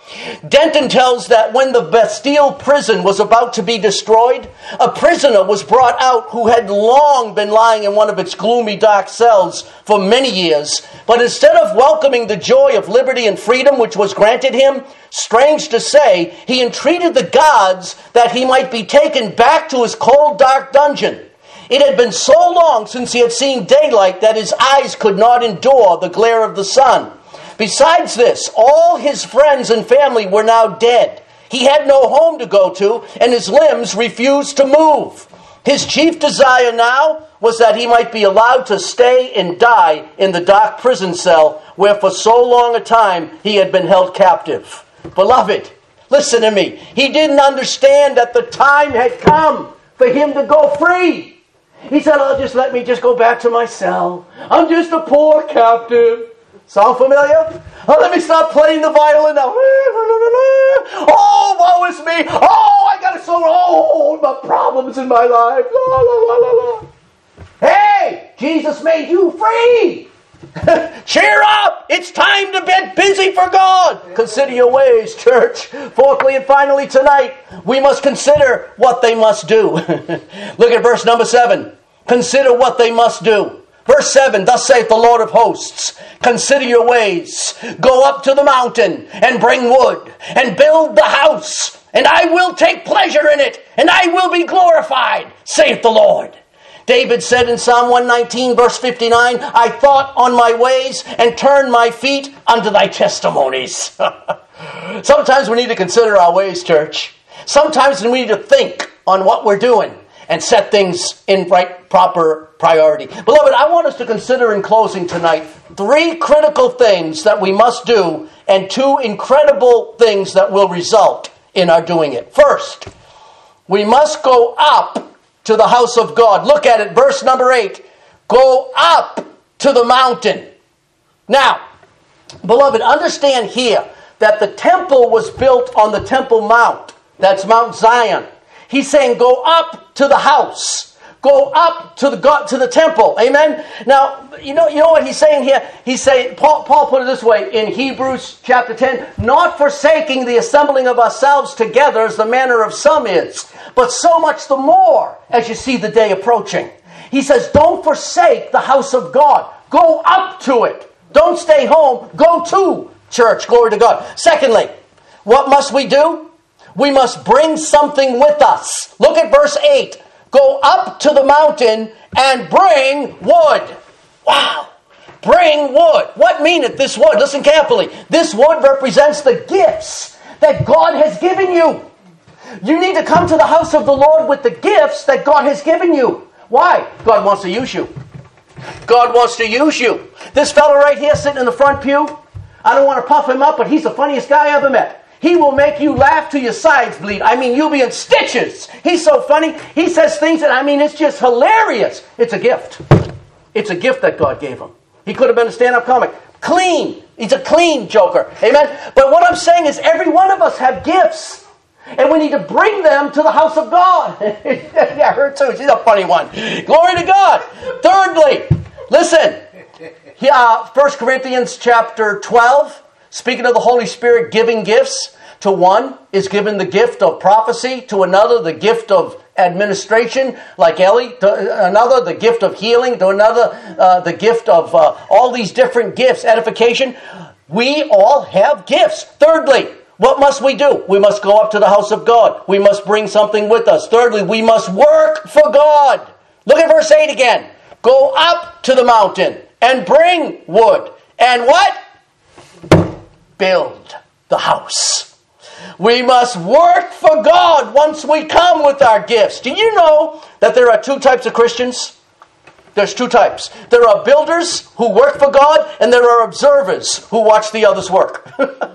Denton tells that when the Bastille prison was about to be destroyed, a prisoner was brought out who had long been lying in one of its gloomy dark cells for many years. But instead of welcoming the joy of liberty and freedom which was granted him, strange to say, he entreated the gods that he might be taken back to his cold, dark dungeon. It had been so long since he had seen daylight that his eyes could not endure the glare of the sun. Besides this, all his friends and family were now dead. He had no home to go to, and his limbs refused to move. His chief desire now was that he might be allowed to stay and die in the dark prison cell where for so long a time he had been held captive. Beloved, listen to me. He didn't understand that the time had come for him to go free. He said, oh, just let me just go back to my cell. I'm just a poor captive. Sound familiar? Oh, let me stop playing the violin now. Oh, woe is me. Oh, I got it so oh, my problems in my life. La, la, la, la, la. Hey, Jesus made you free. Cheer up. It's time to get busy for God. Consider your ways, church. Fourthly and finally tonight, we must consider what they must do. Look at verse number seven. Consider what they must do. Verse seven, thus saith the Lord of hosts, consider your ways, go up to the mountain and bring wood and build the house, and I will take pleasure in it, and I will be glorified, saith the Lord. David said in Psalm one nineteen, verse fifty-nine, I thought on my ways and turned my feet unto thy testimonies. Sometimes we need to consider our ways, church. Sometimes we need to think on what we're doing and set things in right, proper priority. Beloved, I want us to consider in closing tonight three critical things that we must do and two incredible things that will result in our doing it. First, we must go up to the house of God. Look at it, verse number eight. Go up to the mountain. Now, beloved, understand here that the temple was built on the Temple Mount. That's Mount Zion. He's saying go up to the house. Go up to the God, to the temple. Amen? Now, you know, you know what he's saying here? He's saying, Paul, Paul put it this way in Hebrews chapter ten, not forsaking the assembling of ourselves together as the manner of some is, but so much the more as you see the day approaching. He says, don't forsake the house of God. Go up to it. Don't stay home. Go to church. Glory to God. Secondly, what must we do? We must bring something with us. Look at verse eight. Go up to the mountain and bring wood. Wow. Bring wood. What meaneth this wood? Listen carefully. This wood represents the gifts that God has given you. You need to come to the house of the Lord with the gifts that God has given you. Why? God wants to use you. God wants to use you. This fellow right here sitting in the front pew, I don't want to puff him up, but he's the funniest guy I ever met. He will make you laugh till your sides bleed. I mean, you'll be in stitches. He's so funny. He says things that, I mean, it's just hilarious. It's a gift. It's a gift that God gave him. He could have been a stand-up comic. Clean, He's a clean joker. Amen? But what I'm saying is every one of us have gifts. And we need to bring them to the house of God. Yeah, her too. She's a funny one. Glory to God. Thirdly, listen. Yeah, First Corinthians chapter twelve, speaking of the Holy Spirit giving gifts. To one is given the gift of prophecy. To another, the gift of administration, like Ellie. To another, the gift of healing. To another, uh, the gift of uh, all these different gifts, edification. We all have gifts. Thirdly, what must we do? We must go up to the house of God. We must bring something with us. Thirdly, we must work for God. Look at verse eight again. Go up to the mountain and bring wood. And what? Build the house. We must work for God once we come with our gifts. Do you know that there are two types of Christians? There's two types. There are builders who work for God, and there are observers who watch the others work.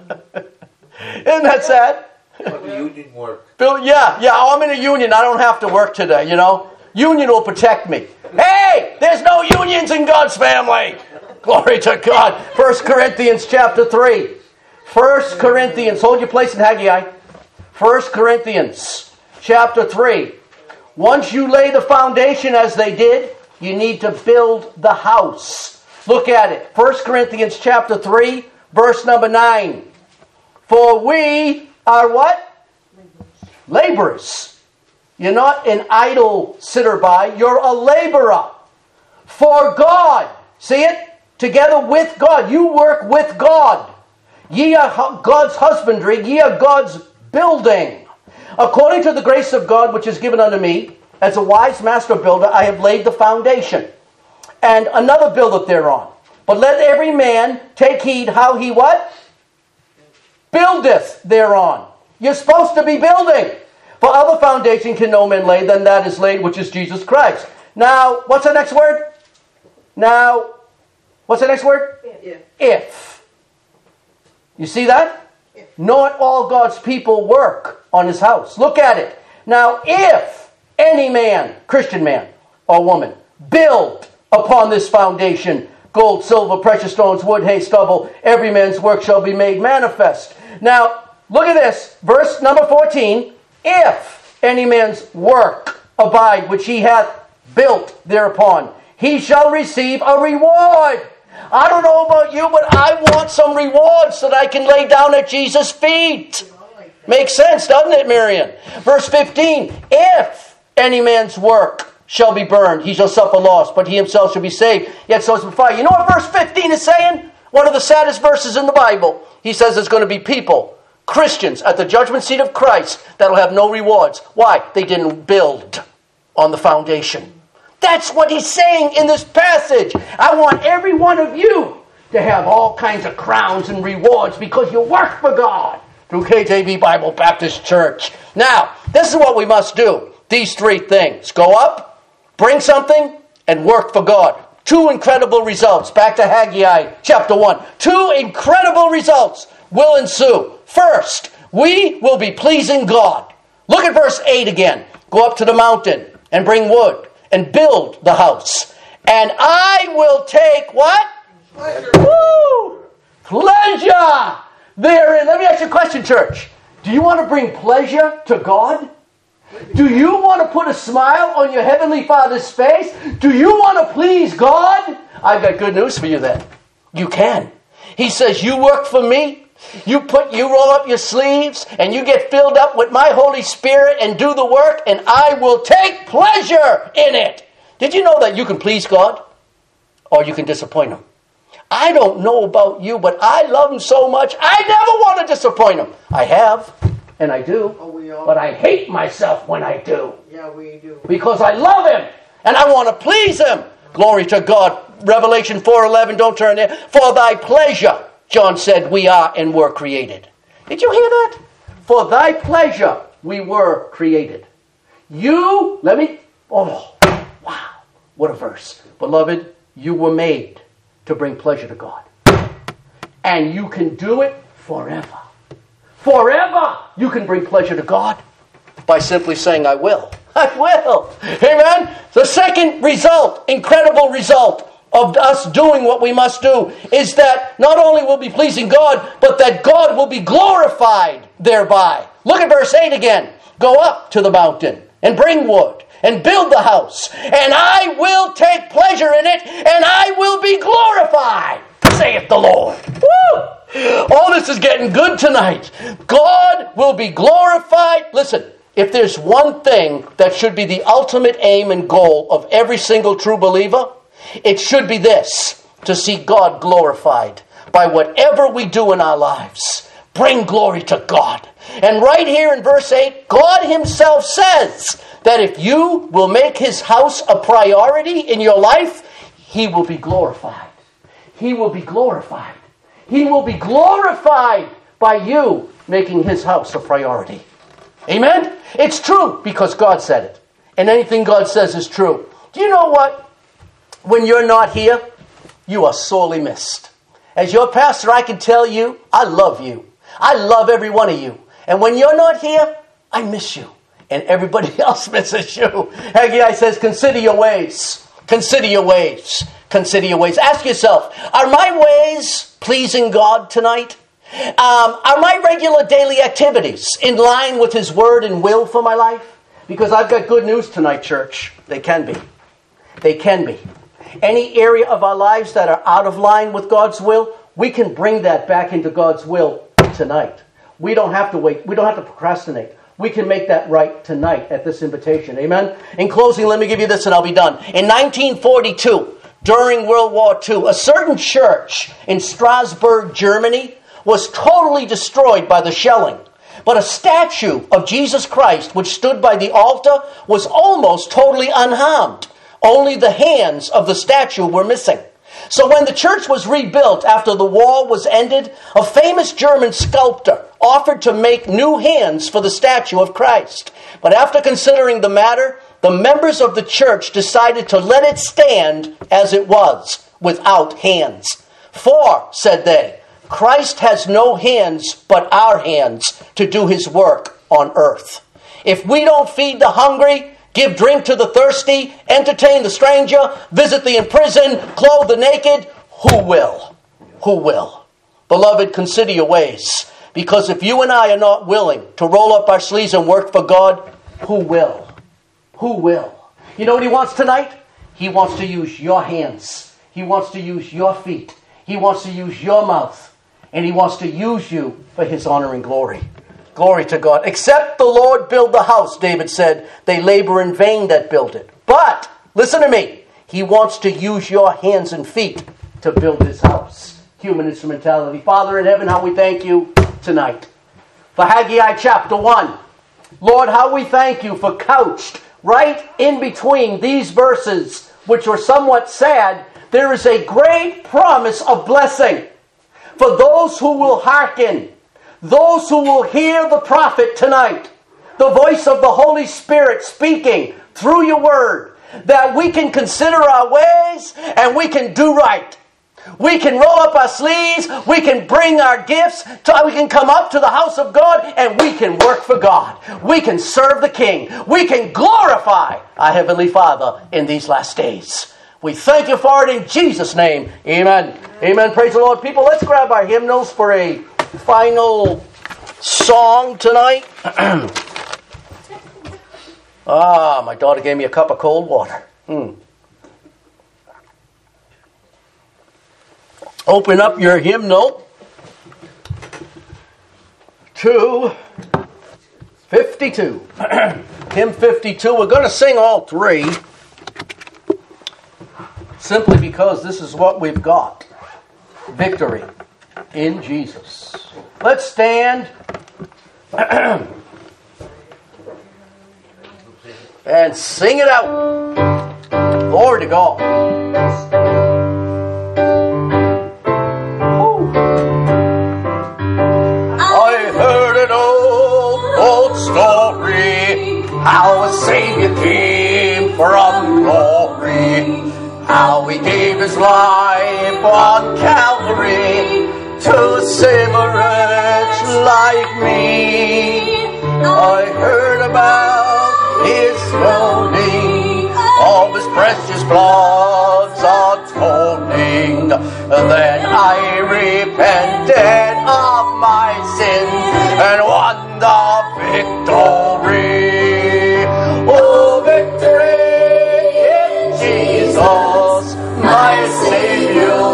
Isn't that sad? But the union work. Bill, yeah, yeah, oh, I'm in a union. I don't have to work today, you know. Union will protect me. Hey, there's no unions in God's family. Glory to God. First Corinthians chapter three. First Corinthians, hold your place in Haggai. First Corinthians chapter three. Once you lay the foundation as they did, you need to build the house. Look at it. First Corinthians chapter three, verse number nine. For we are what? Laborers. You're not an idle sitter by. You're a laborer. For God. See it? Together with God. You work with God. Ye are God's husbandry. Ye are God's building. According to the grace of God which is given unto me, as a wise master builder, I have laid the foundation. And another buildeth thereon. But let every man take heed how he what? Buildeth thereon. You're supposed to be building. For other foundation can no man lay than that is laid, which is Jesus Christ. Now, what's the next word? Now, what's the next word? If. If. You see that? If. Not all God's people work on his house. Look at it. Now, if any man, Christian man or woman, build upon this foundation, gold, silver, precious stones, wood, hay, stubble, every man's work shall be made manifest. Now, look at this. Verse number fourteen. If any man's work abide, which he hath built thereupon, he shall receive a reward. I don't know about you, but I want some rewards that I can lay down at Jesus' feet. Makes sense, doesn't it, Marion? Verse fifteen. If any man's work shall be burned, he shall suffer loss, but he himself shall be saved, yet so is the fire. You know what verse fifteen is saying? One of the saddest verses in the Bible. He says there's going to be people, Christians, at the judgment seat of Christ that'll have no rewards. Why? They didn't build on the foundation. That's what he's saying in this passage. I want every one of you to have all kinds of crowns and rewards because you work for God through K J V Bible Baptist Church. Now, this is what we must do. These three things. Go up, bring something, and work for God. Two incredible results. Back to Haggai chapter one. Two incredible results will ensue. First, we will be pleasing God. Look at verse eight again. Go up to the mountain and bring wood and build the house. And I will take what? Pleasure. Woo! Pleasure therein. Let me ask you a question, church. Do you want to bring pleasure to God? Do you want to put a smile on your Heavenly Father's face? Do you want to please God? I've got good news for you then. You can. He says, you work for me. You put, you roll up your sleeves and you get filled up with my Holy Spirit and do the work, and I will take pleasure in it. Did you know that you can please God or you can disappoint Him? I don't know about you, but I love Him so much, I never want to disappoint Him. I have, and I do, Oh, we all. but I hate myself when I do Yeah, we do. because I love Him and I want to please Him. Glory to God. Revelation four eleven, don't turn there. For thy pleasure, John said, we are and were created. Did you hear that? For thy pleasure we were created. You, let me, oh, wow, what a verse. Beloved, you were made to bring pleasure to God. And you can do it forever. Forever you can bring pleasure to God by simply saying, I will. I will. Amen? The second result, incredible result of us doing what we must do is that not only will be pleasing God, but that God will be glorified thereby. Look at verse eight again. Go up to the mountain and bring wood and build the house, and I will take pleasure in it, and I will be glorified, saith the Lord. Woo! All this is getting good tonight. God will be glorified. Listen, if there's one thing that should be the ultimate aim and goal of every single true believer, it should be this: to see God glorified by whatever we do in our lives. Bring glory to God. And right here in verse eight, God himself says that if you will make his house a priority in your life, he will be glorified. He will be glorified. He will be glorified by you making his house a priority. Amen? It's true because God said it. And anything God says is true. Do you know what? When you're not here, you are sorely missed. As your pastor, I can tell you, I love you. I love every one of you. And when you're not here, I miss you. And everybody else misses you. Haggai says, consider your ways. Consider your ways. Consider your ways. Ask yourself, are my ways pleasing God tonight? Um, are my regular daily activities in line with his word and will for my life? Because I've got good news tonight, church. They can be. They can be. Any area of our lives that are out of line with God's will, we can bring that back into God's will tonight. We don't have to wait. We don't have to procrastinate. We can make that right tonight at this invitation. Amen? In closing, let me give you this and I'll be done. In nineteen forty-two, during World War Two, a certain church in Strasbourg, Germany, was totally destroyed by the shelling. But a statue of Jesus Christ, which stood by the altar, was almost totally unharmed. Only the hands of the statue were missing. So when the church was rebuilt after the war was ended, a famous German sculptor offered to make new hands for the statue of Christ. But after considering the matter, the members of the church decided to let it stand as it was, without hands. For, said they, Christ has no hands but our hands to do his work on earth. If we don't feed the hungry, give drink to the thirsty, entertain the stranger, visit the imprisoned, clothe the naked, who will? Who will? Beloved, consider your ways. Because if you and I are not willing to roll up our sleeves and work for God, who will? Who will? You know what he wants tonight? He wants to use your hands. He wants to use your feet. He wants to use your mouth. And he wants to use you for his honor and glory. Glory to God. Except the Lord build the house, David said, they labor in vain that build it. But, listen to me, he wants to use your hands and feet to build his house. Human instrumentality. Father in heaven, how we thank you tonight. For Haggai chapter one. Lord, how we thank you for couched right in between these verses, which were somewhat sad, there is a great promise of blessing for those who will hearken. Those who will hear the prophet tonight, the voice of the Holy Spirit speaking through your word, that we can consider our ways and we can do right. We can roll up our sleeves, we can bring our gifts, to, we can come up to the house of God and we can work for God. We can serve the King. We can glorify our Heavenly Father in these last days. We thank you for it in Jesus' name. Amen. Amen. Praise the Lord. People, let's grab our hymnals for a final song tonight. Ah, my daughter gave me a cup of cold water. Mm. Open up your hymnal to fifty-two. Hymn fifty-two. We're going to sing all three simply because this is what we've got. Victory in Jesus. Let's stand and sing it out. Glory to God. I heard an old, old story, how a Savior came from glory, how he gave his life on Calvary to save a wretch like me. I heard about his groaning, all his precious blood's atonement. Then I repented of my sins and won the victory. Oh, victory in Jesus, my Savior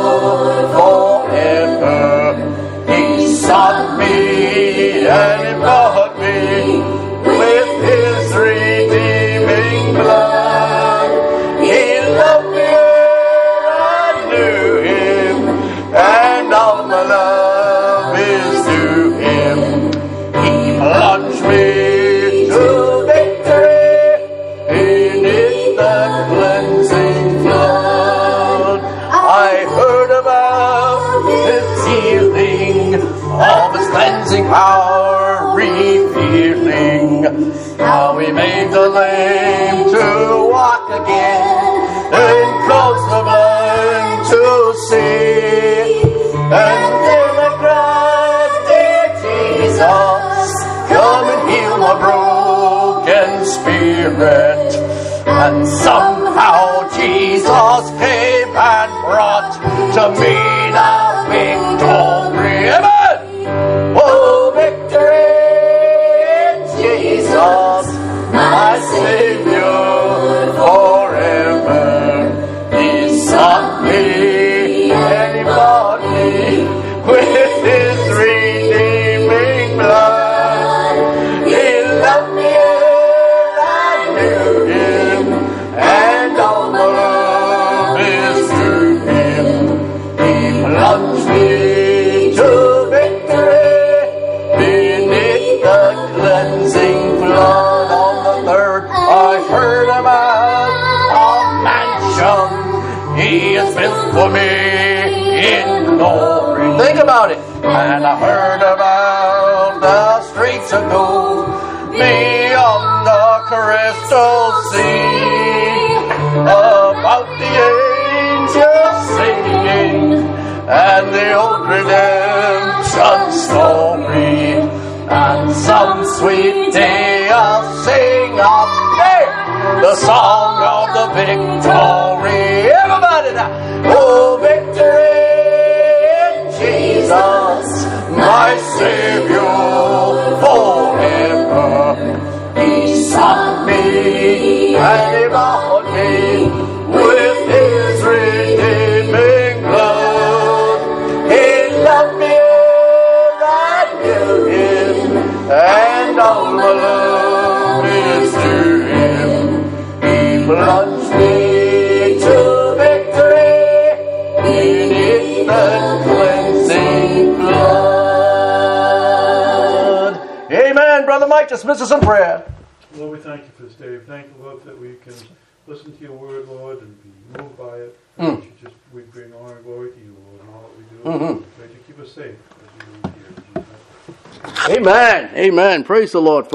forever. He sought me and He bought me with His redeeming blood. He loved me ere I knew Him, and all my love is to Him. He plunged me to victory beneath the cleansing flood. I heard about His healing, of His cleansing power revealing, how He made the lame to walk again, and caused the blind to see. And then I cried, dear Jesus, come and heal my broken spirit. And somehow Jesus came and brought to me the victory. Amen! Oh, victory in Jesus, my Savior forever. He sought me and He bought me with His redeeming blood. He loved me ere I knew Him, and all my love is to Him. He plunged me to victory beneath the cleansing flood. On the third, I heard about a mansion He has built for me in glory. Think about it. And I heard about the streets of gold beyond the crystal sea, about the angels singing and the old redemption story. And some sweet day I'll sing of hey, the song of the victory. Everybody now. Oh, victory in Jesus, my Savior forever. He sought me and He bought me with His redeeming blood. He loved me ere I knew Him, and all my love is to Him. He plunged me to victory beneath the cleansing flood. Amen. Brother Mike, dismiss us in prayer. Lord, we thank You for this day. We thank You, Lord, that we can listen to Your word, Lord, and be moved by it. Mm. That you just, we bring honor and glory to You, Lord, in all that we do. Mm-hmm. That You keep us safe as we do here. In Jesus' name. Amen. Amen. Praise the Lord.